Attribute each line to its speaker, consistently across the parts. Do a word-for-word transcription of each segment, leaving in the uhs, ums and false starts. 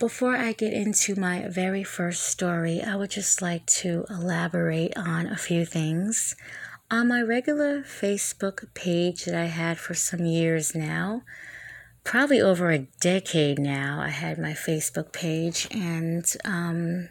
Speaker 1: Before I get into my very first story, I would just like to elaborate on a few things. On my regular Facebook page that I had for some years now, probably over a decade now, I had my Facebook page, and um,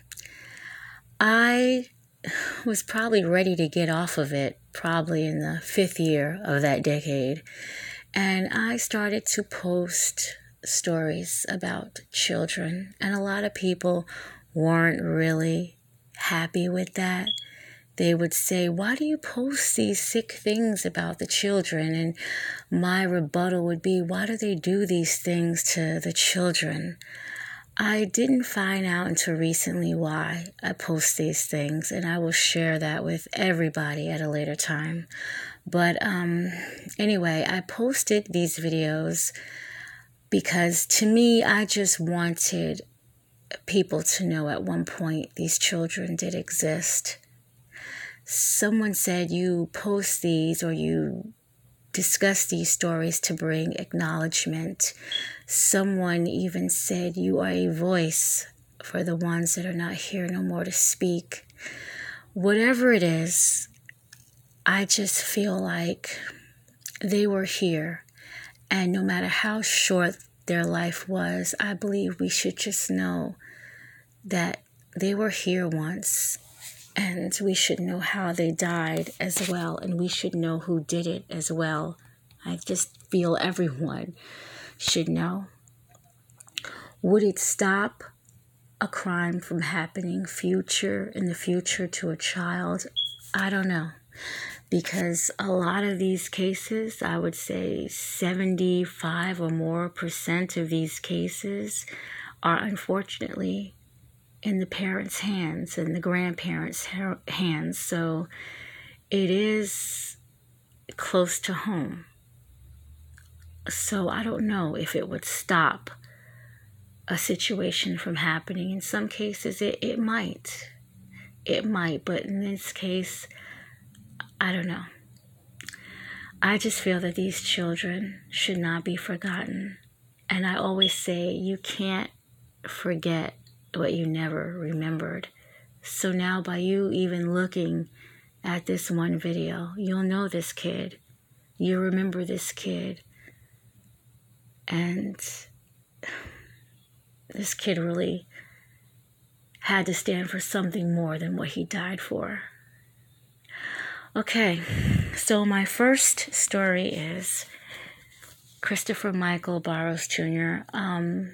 Speaker 1: I was probably ready to get off of it, probably in the fifth year of that decade. And I started to post stories about children, and a lot of people weren't really happy with that. They would say, why do you post these sick things about the children? And my rebuttal would be, why do they do these things to the children? I didn't find out until recently why I post these things, and I will share that with everybody at a later time. But um, anyway, I posted these videos because to me, I just wanted people to know at one point these children did exist. Someone said you post these or you discuss these stories to bring acknowledgement. Someone even said you are a voice for the ones that are not here no more to speak. Whatever it is, I just feel like they were here. And no matter how short their life was, I believe we should just know that they were here once. And we should know how they died as well. And we should know who did it as well. I just feel everyone should know. Would it stop a crime from happening future in the future to a child? I don't know. Because a lot of these cases, I would say seventy-five or more percent of these cases are unfortunately in the parents' hands and the grandparents' hands. So it is close to home. So I don't know if it would stop a situation from happening. In some cases, it, it might. It might, but in this case, I don't know. I just feel that these children should not be forgotten. And I always say you can't forget what you never remembered. So now by you even looking at this one video, you'll know this kid. You remember this kid. And this kid really had to stand for something more than what he died for. Okay, so my first story is Christopher Michael Barrows Junior Um,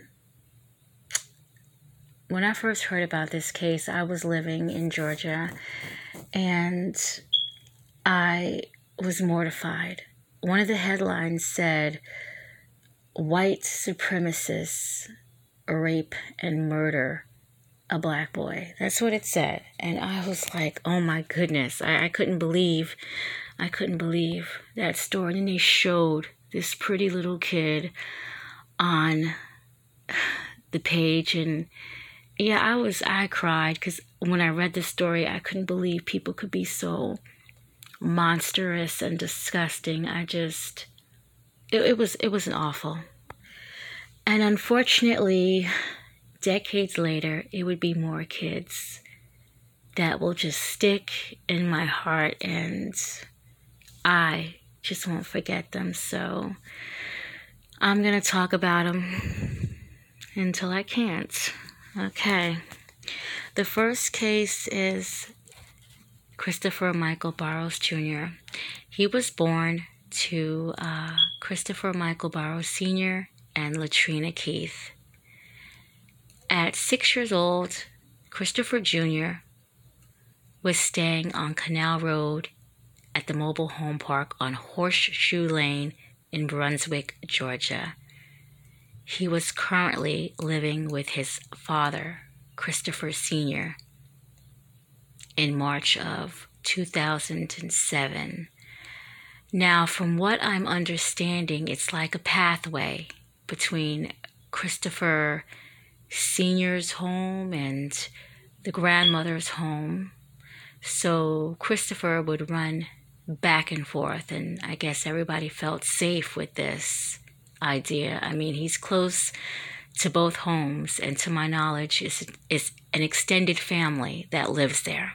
Speaker 1: when I first heard about this case, I was living in Georgia, and I was mortified. One of the headlines said, "White supremacists rape and murder a black boy." That's what it said. And I was like, oh my goodness. I, I couldn't believe, I couldn't believe that story. And they showed this pretty little kid on the page. And yeah, I was, I cried because when I read the story, I couldn't believe people could be so monstrous and disgusting. I just, it, it was, it was awful. And unfortunately, decades later, it would be more kids that will just stick in my heart, and I just won't forget them. So I'm going to talk about them until I can't. Okay. The first case is Christopher Michael Barrows Junior He was born to uh, Christopher Michael Barrows Senior and Latrina Keith. At six years old, Christopher Junior was staying on Canal Road at the mobile home park on Horseshoe Lane in Brunswick, Georgia. He was currently living with his father, Christopher Senior, in March of two thousand seven. Now, from what I'm understanding, it's like a pathway between Christopher Senior's home and the grandmother's home. So Christopher would run back and forth, and I guess everybody felt safe with this idea. I mean, he's close to both homes, and to my knowledge, is, is an extended family that lives there.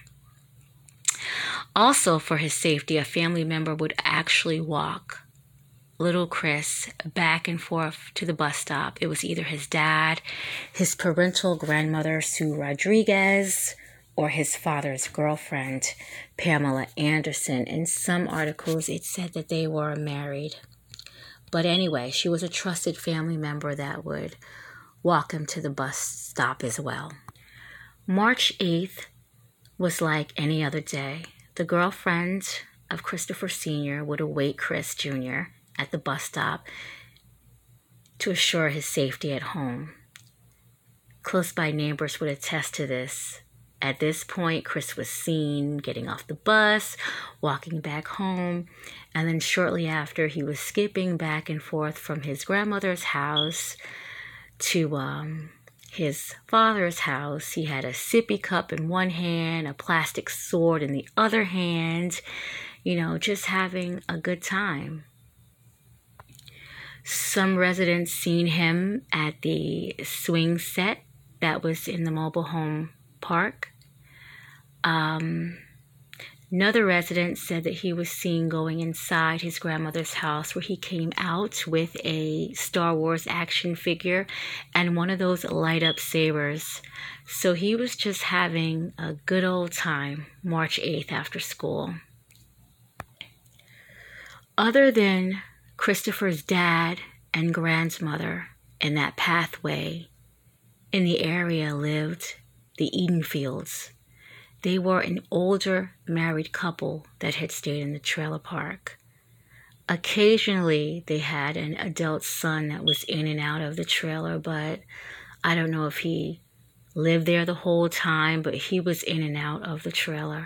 Speaker 1: Also, for his safety, a family member would actually walk little Chris back and forth to the bus stop. It was either his dad, his parental grandmother, Sue Rodriguez, or his father's girlfriend, Pamela Anderson. In some articles, it said that they were married. But anyway, she was a trusted family member that would walk him to the bus stop as well. March eighth was like any other day. The girlfriend of Christopher Senior would await Chris Junior at the bus stop to assure his safety at home. Close by neighbors would attest to this. At this point, Chris was seen getting off the bus, walking back home, and then shortly after, he was skipping back and forth from his grandmother's house to um, his father's house. He had a sippy cup in one hand, a plastic sword in the other hand, you know, just having a good time. Some residents seen him at the swing set that was in the mobile home park. Um, another resident said that he was seen going inside his grandmother's house, where he came out with a Star Wars action figure and one of those light up sabers. So he was just having a good old time March eighth after school. Other than Christopher's dad and grandmother in that pathway, in the area lived the Edenfields. They were an older married couple that had stayed in the trailer park. Occasionally, they had an adult son that was in and out of the trailer, but I don't know if he lived there the whole time, but he was in and out of the trailer.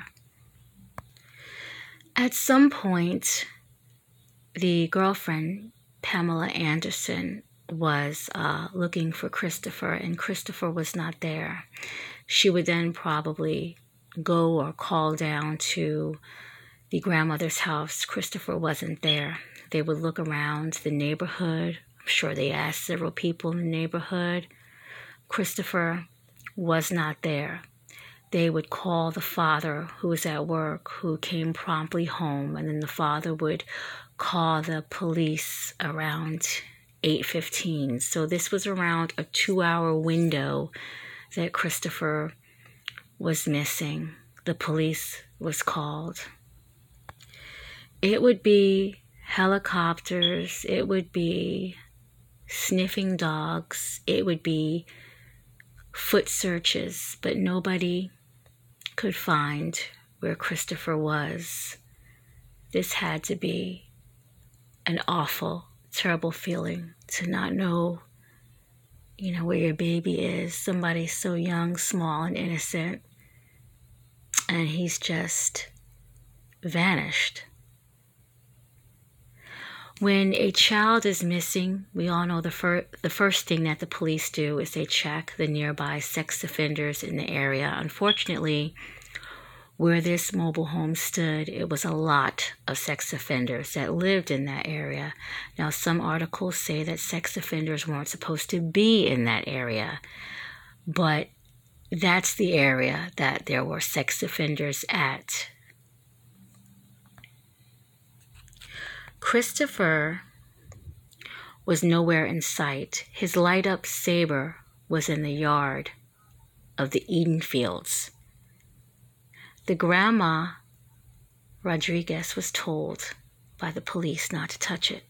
Speaker 1: At some point, the girlfriend, Pamela Anderson, was uh, looking for Christopher, and Christopher was not there. She would then probably go or call down to the grandmother's house. Christopher wasn't there. They would look around the neighborhood. I'm sure they asked several people in the neighborhood. Christopher was not there. They would call the father, who was at work, who came promptly home, and then the father would call the police around eight fifteen. So this was around a two-hour window that Christopher was missing. The police was called. It would be helicopters, it would be sniffing dogs, it would be foot searches, but nobody could find where Christopher was. This had to be an awful, terrible feeling to not know, you know, where your baby is. Somebody so young, small, and innocent, and he's just vanished. When a child is missing, we all know the, fir- the first thing that the police do is they check the nearby sex offenders in the area. Unfortunately, where this mobile home stood, it was a lot of sex offenders that lived in that area. Now, some articles say that sex offenders weren't supposed to be in that area, but that's the area that there were sex offenders at. Christopher was nowhere in sight. His light-up saber was in the yard of the Edenfields. The grandma, Rodriguez, was told by the police not to touch it.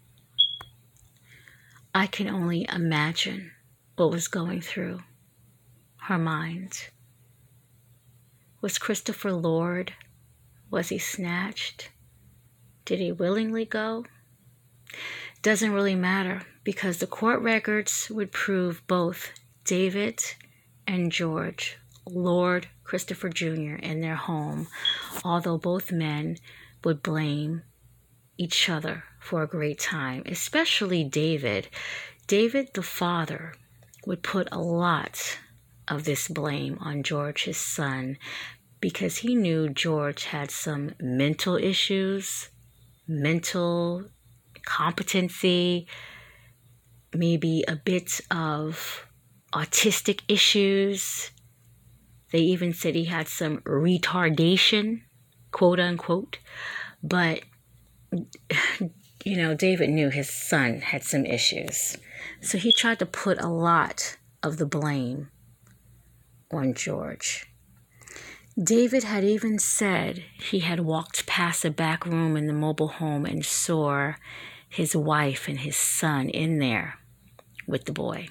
Speaker 1: I can only imagine what was going through her mind. Was Christopher lured? Was he snatched? Did he willingly go? Doesn't really matter, because the court records would prove both David and George lured Christopher Junior in their home, although both men would blame each other for a great time, especially David. David, the father, would put a lot of this blame on George, his son, because he knew George had some mental issues, mental competency, maybe a bit of autistic issues. They even said he had some retardation, quote unquote. But, you know, David knew his son had some issues. So he tried to put a lot of the blame on George. David had even said he had walked past a back room in the mobile home and saw his wife and his son in there with the boy.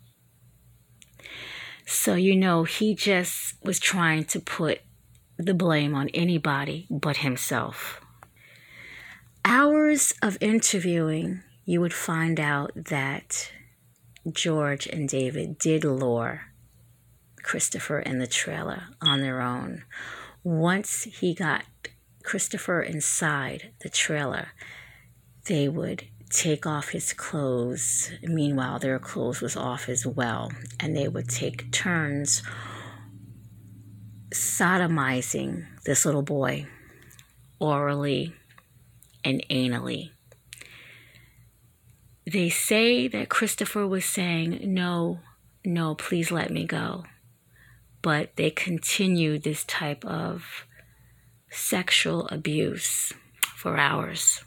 Speaker 1: So, you know, he just was trying to put the blame on anybody but himself. Hours of interviewing, you would find out that George and David did lure Christopher in the trailer on their own. Once he got Christopher inside the trailer, they would take off his clothes. Meanwhile, their clothes was off as well. And they would take turns sodomizing this little boy orally and anally. They say that Christopher was saying, no, no, please let me go. But they continued this type of sexual abuse for hours.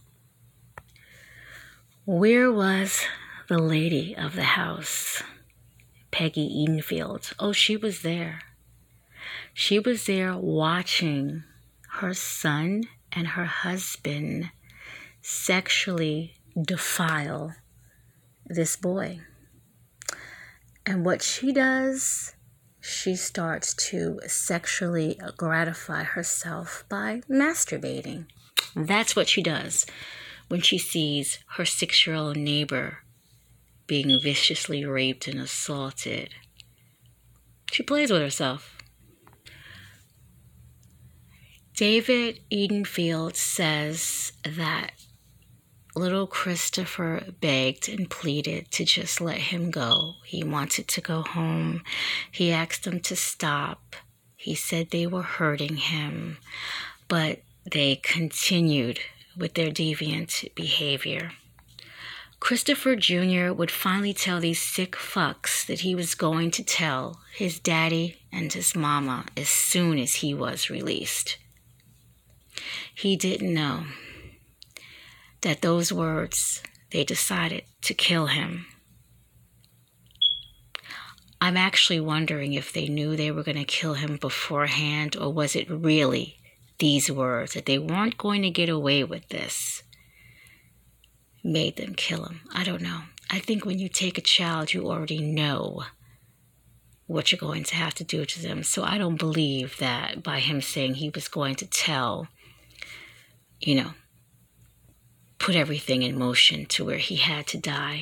Speaker 1: Where was the lady of the house, Peggy Edenfield? Oh, she was there. She was there watching her son and her husband sexually defile this boy. And what she does, she starts to sexually gratify herself by masturbating. That's what she does when she sees her six-year-old neighbor being viciously raped and assaulted. She plays with herself. David Edenfield says that little Christopher begged and pleaded to just let him go. He wanted to go home. He asked them to stop. He said they were hurting him, but they continued with their deviant behavior. Christopher Junior would finally tell these sick fucks that he was going to tell his daddy and his mama as soon as he was released. He didn't know that those words, they decided to kill him. I'm actually wondering if they knew they were going to kill him beforehand, or was it really these words, that they weren't going to get away with this, made them kill him? I don't know. I think when you take a child, you already know what you're going to have to do to them. So I don't believe that by him saying he was going to tell, you know, put everything in motion to where he had to die.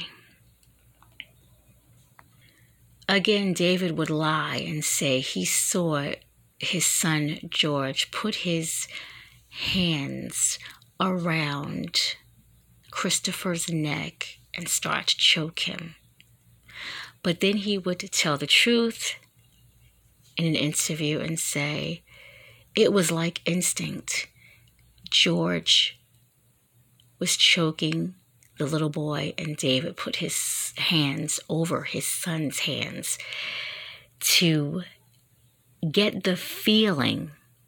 Speaker 1: Again, David would lie and say he saw his son George put his hands around Christopher's neck and start to choke him. But then he would tell the truth in an interview and say, it was like instinct. George was choking the little boy, and David put his hands over his son's hands to get the feeling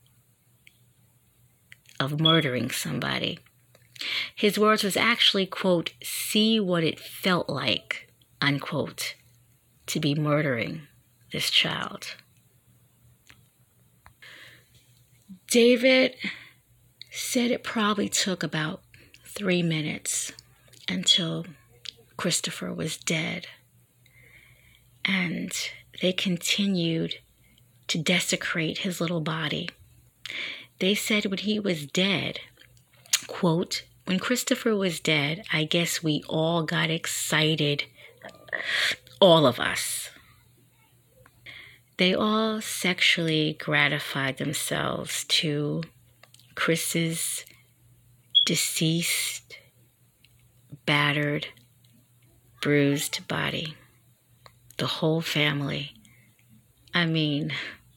Speaker 1: of murdering somebody. His words was actually, quote, see what it felt like, unquote, to be murdering this child. David said it probably took about three minutes until Christopher was dead. And they continued to desecrate his little body. They said when he was dead, quote, when Christopher was dead, I guess we all got excited, all of us. They all sexually gratified themselves to Chris's deceased, battered, bruised body. The whole family. I mean,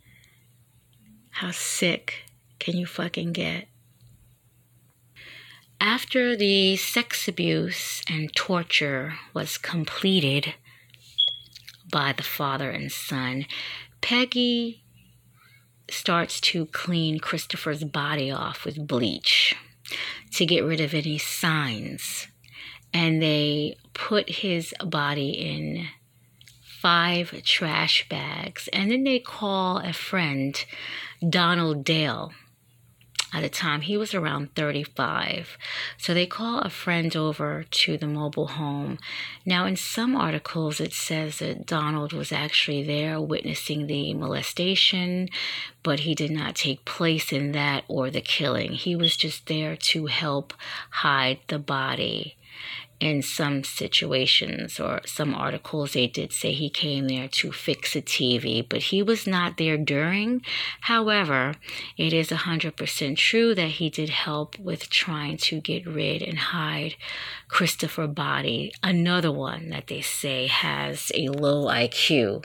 Speaker 1: how sick can you fucking get? After the sex abuse and torture was completed by the father and son, Peggy starts to clean Christopher's body off with bleach to get rid of any signs. And they put his body in five trash bags. And then they call a friend, Donald Dale. At the time, he was around thirty-five. So they call a friend over to the mobile home. Now, in some articles, it says that Donald was actually there witnessing the molestation, but he did not take place in that or the killing. He was just there to help hide the body. In some situations or some articles, they did say he came there to fix a T V, but he was not there during. However, it is one hundred percent true that he did help with trying to get rid and hide Christopher's body, another one that they say has a low I Q.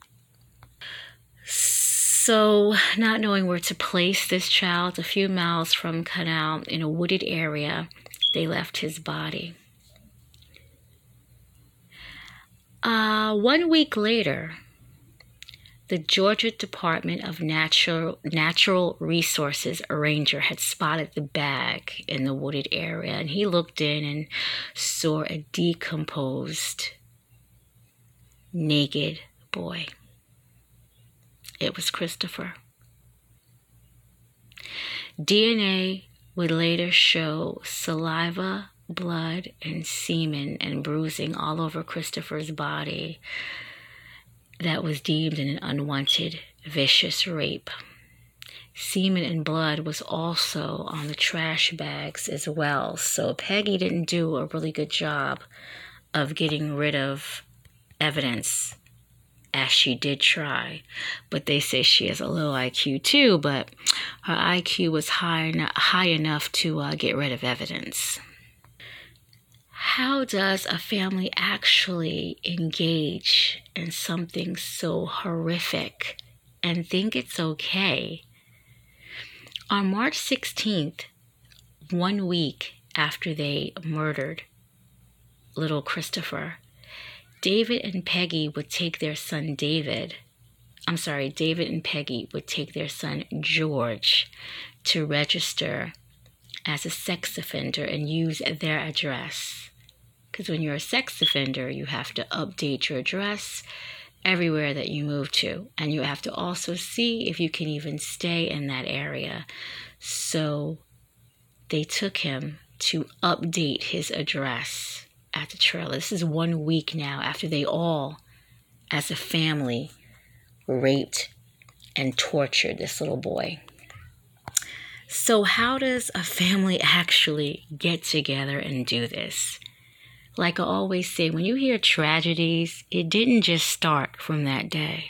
Speaker 1: So, not knowing where to place this child, a few miles from Canal in a wooded area, they left his body. Uh, one week later, the Georgia Department of Natural Natural Resources ranger had spotted the bag in the wooded area, and he looked in and saw a decomposed, naked boy. It was Christopher. D N A would later show saliva, blood, and semen and bruising all over Christopher's body that was deemed an unwanted, vicious rape. Semen and blood was also on the trash bags as well, so Peggy didn't do a really good job of getting rid of evidence, as she did try. But they say she has a low I Q too, but her I Q was high, en- high enough to uh, get rid of evidence. How does a family actually engage in something so horrific and think it's okay? On March sixteenth, one week after they murdered little Christopher, David and Peggy would take their son David, I'm sorry, David and Peggy would take their son George to register as a sex offender and use their address. Because when you're a sex offender, you have to update your address everywhere that you move to. And you have to also see if you can even stay in that area. So they took him to update his address at the trailer. This is one week now after they all, as a family, raped and tortured this little boy. So how does a family actually get together and do this? Like I always say, when you hear tragedies, it didn't just start from that day.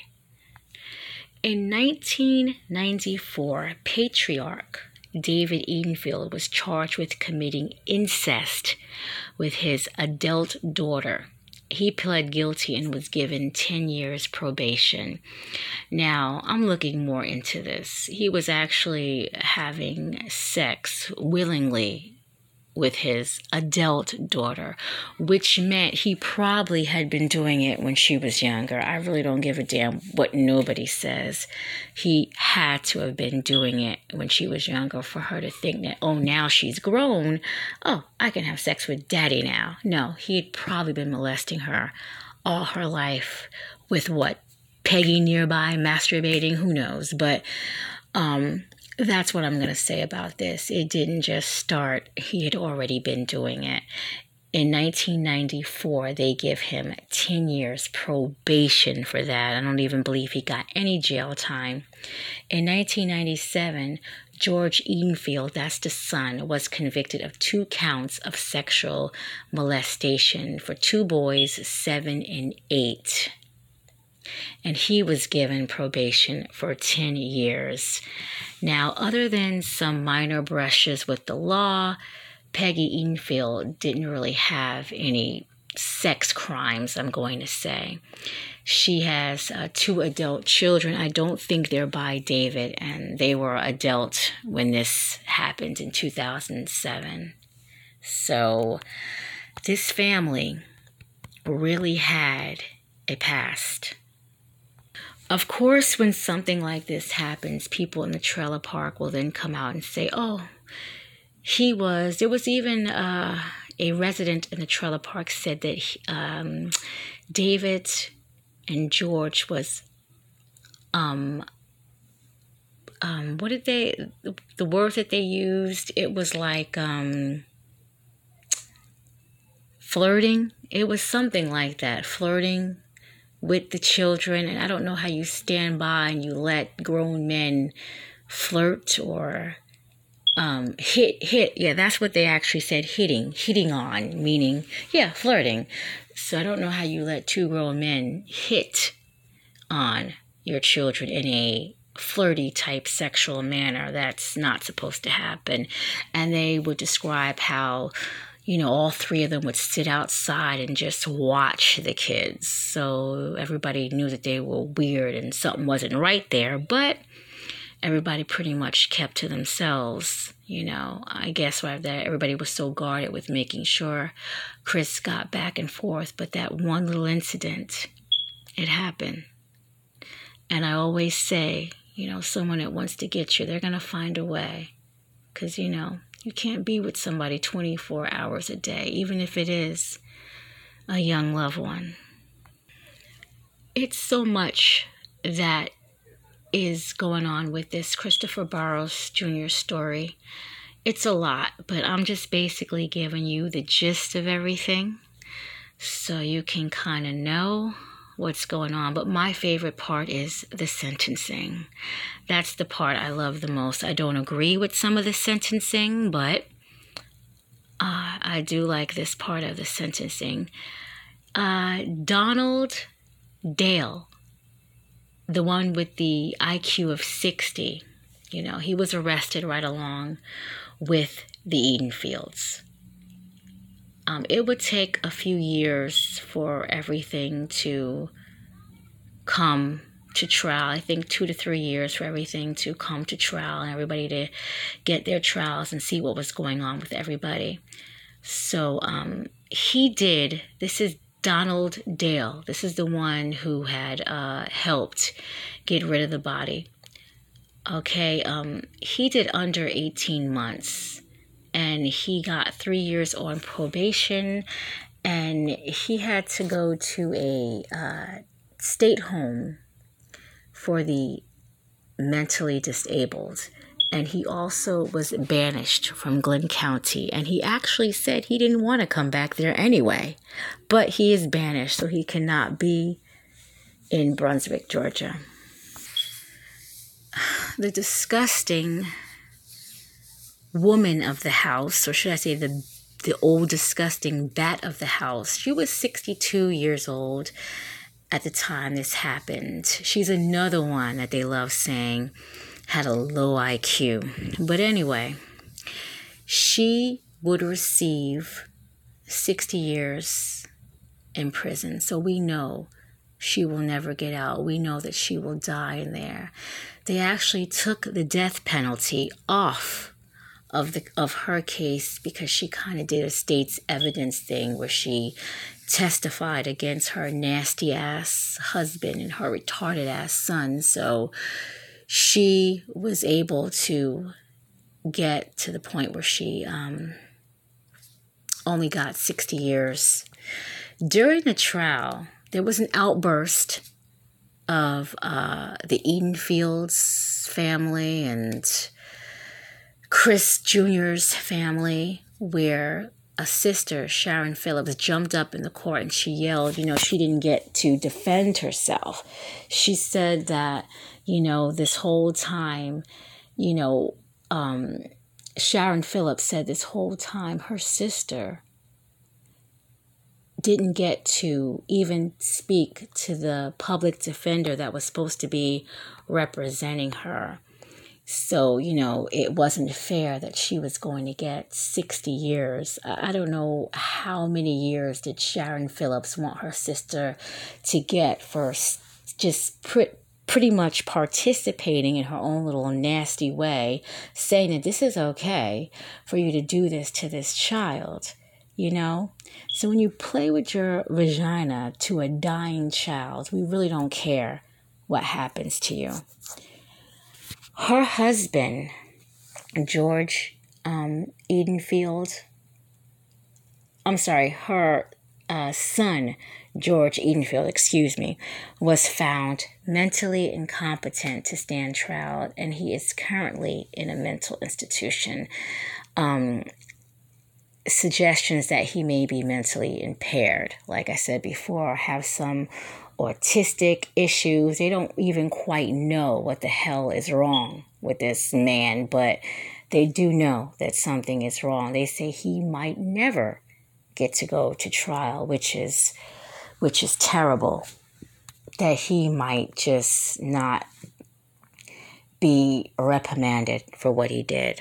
Speaker 1: In nineteen ninety-four, patriarch David Edenfield was charged with committing incest with his adult daughter. He pled guilty and was given ten years probation. Now, I'm looking more into this. He was actually having sex willingly with his adult daughter, which meant he probably had been doing it when she was younger. I really don't give a damn what nobody says. He had to have been doing it when she was younger for her to think that, oh, now she's grown. Oh, I can have sex with daddy now. No, he'd probably been molesting her all her life with what? Peggy nearby, masturbating, who knows? But, um... that's what I'm going to say about this. It didn't just start. He had already been doing it. In nineteen ninety-four, they give him ten years probation for that. I don't even believe he got any jail time. In nineteen ninety-seven, George Edenfield, that's the son, was convicted of two counts of sexual molestation for two boys, seven and eight. And he was given probation for ten years. Now, other than some minor brushes with the law, Peggy Edenfield didn't really have any sex crimes, I'm going to say. She has uh, two adult children. I don't think they're by David, and they were adult when this happened in two thousand seven. So this family really had a past. Of course, when something like this happens, people in the trailer park will then come out and say, oh, he was, there was even uh, a resident in the trailer park said that he, um, David and George was, um, um, what did they, the, the word that they used, it was like um, flirting. It was something like that, flirting with the children. And I don't know how you stand by and you let grown men flirt or um, hit, hit. Yeah, that's what they actually said, hitting, hitting on, meaning, yeah, flirting. So I don't know how you let two grown men hit on your children in a flirty type sexual manner. That's not supposed to happen. And they would describe how, you know, all three of them would sit outside and just watch the kids. So everybody knew that they were weird and something wasn't right there, but everybody pretty much kept to themselves. You know, I guess right that everybody was so guarded with making sure Chris got back and forth. But that one little incident, it happened. And I always say, you know, someone that wants to get you, they're going to find a way. Because, you know, you can't be with somebody twenty-four hours a day, even if it is a young loved one. It's so much that is going on with this Christopher Burrows Junior story. It's a lot, but I'm just basically giving you the gist of everything so you can kind of know what's going on. But my favorite part is the sentencing. That's the part I love the most. I don't agree with some of the sentencing, but uh, I do like this part of the sentencing. Uh, Donald Dale, the one with the I Q of sixty, you know, he was arrested right along with the Edenfields. Um, it would take a few years for everything to come to trial. I think two to three years for everything to come to trial and everybody to get their trials and see what was going on with everybody. So um, he did, this is Donald Dale. This is the one who had uh, helped get rid of the body. Okay, um, he did under eighteen months. And he got three years on probation, and he had to go to a uh, state home for the mentally disabled. And he also was banished from Glenn County. And he actually said he didn't want to come back there anyway. But he is banished, so he cannot be in Brunswick, Georgia. The disgusting woman of the house, or should I say the the old disgusting bat of the house. She was sixty-two years old at the time this happened. She's another one that they love saying had a low I Q. But anyway, she would receive sixty years in prison. So we know she will never get out. We know that she will die in there. They actually took the death penalty off of the of her case because she kind of did a state's evidence thing where she testified against her nasty ass husband and her retarded ass son. So she was able to get to the point where she um, only got sixty years. During the trial, there was an outburst of uh, the Edenfields family and Chris Junior's family, where a sister, Sharon Phillips, jumped up in the court and she yelled, you know, she didn't get to defend herself. She said that, you know, this whole time, you know, um, Sharon Phillips said this whole time her sister didn't get to even speak to the public defender that was supposed to be representing her. So, you know, it wasn't fair that she was going to get sixty years. I don't know how many years did Sharon Phillips want her sister to get for just put, pretty much participating in her own little nasty way, saying that this is okay for you to do this to this child, you know? So when you play with your vagina to a dying child, we really don't care what happens to you. Her husband, George um, Edenfield, I'm sorry, her uh, son, George Edenfield, excuse me, was found mentally incompetent to stand trial, and he is currently in a mental institution. Um, suggestions that he may be mentally impaired, like I said before, have some autistic issues. They don't even quite know what the hell is wrong with this man, but they do know that something is wrong. They say he might never get to go to trial, which is which is terrible, that he might just not be reprimanded for what he did.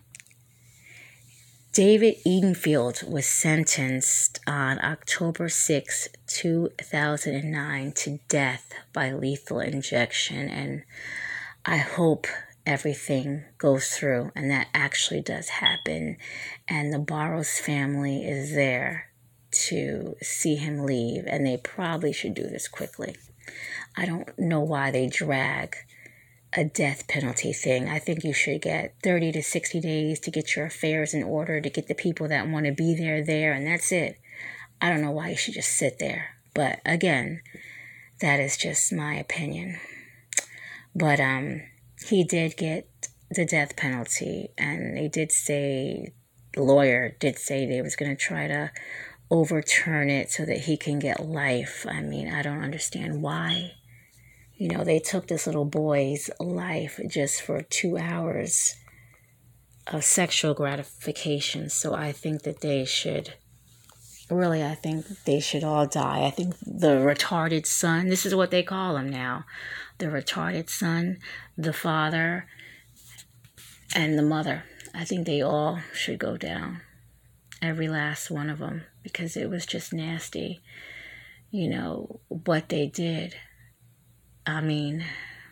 Speaker 1: David Edenfield was sentenced on October sixth, two thousand nine to death by lethal injection, and I hope everything goes through and that actually does happen, and the Barros family is there to see him leave, and they probably should do this quickly. I don't know why they drag a death penalty thing. I think you should get thirty to sixty days to get your affairs in order, to get the people that want to be there there, and that's it. I don't know why you should just sit there. But again, that is just my opinion. But um, he did get the death penalty, and they did say, the lawyer did say they was going to try to overturn it so that he can get life. I mean, I don't understand why. You know, they took this little boy's life just for two hours of sexual gratification. So I think that they should, really, I think they should all die. I think the retarded son, this is what they call him now, the retarded son, the father, and the mother. I think they all should go down. Every last one of them. Because it was just nasty, you know, what they did. I mean,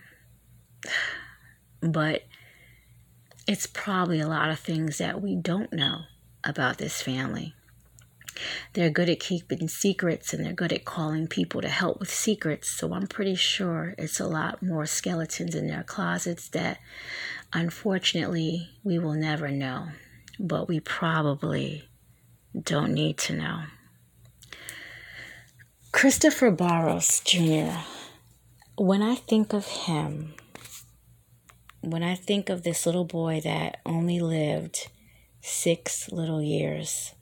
Speaker 1: but it's probably a lot of things that we don't know about this family. They're good at keeping secrets, and they're good at calling people to help with secrets. So I'm pretty sure it's a lot more skeletons in their closets that, unfortunately, we will never know. But we probably don't need to know. Christopher Barros Junior When I think of him, when I think of this little boy that only lived six little years,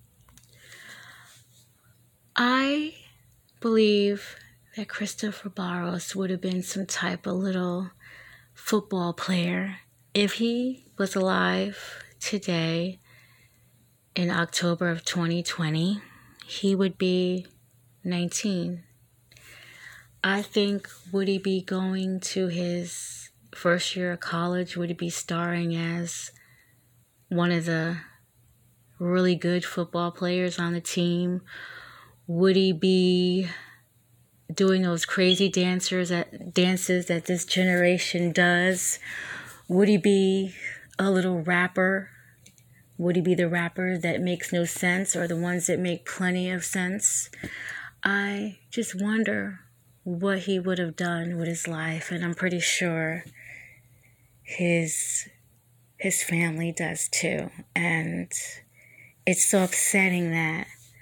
Speaker 1: I believe that Christopher Barros would have been some type of little football player. If he was alive today in October of twenty twenty, he would be nineteen. I think, would he be going to his first year of college? Would he be starring as one of the really good football players on the team? Would he be doing those crazy dancers that, dances that this generation does? Would he be a little rapper? Would he be the rapper that makes no sense, or the ones that make plenty of sense? I just wonder what he would have done with his life, and I'm pretty sure his his family does too. And it's so upsetting that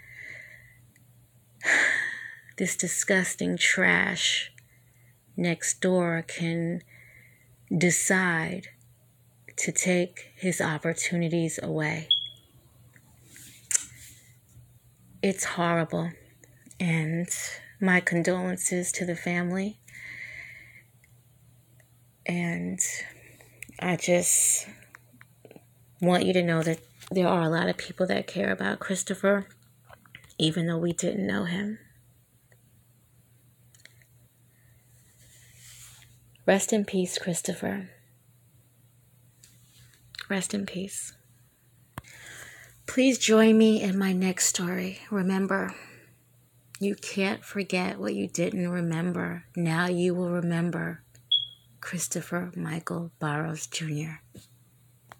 Speaker 1: this disgusting trash next door can decide to take his opportunities away. It's horrible, and my condolences to the family. And I just want you to know that there are a lot of people that care about Christopher, even though we didn't know him. Rest in peace, Christopher. Rest in peace. Please join me in my next story. Remember, you can't forget what you didn't remember. Now you will remember Christopher Michael Barrows Junior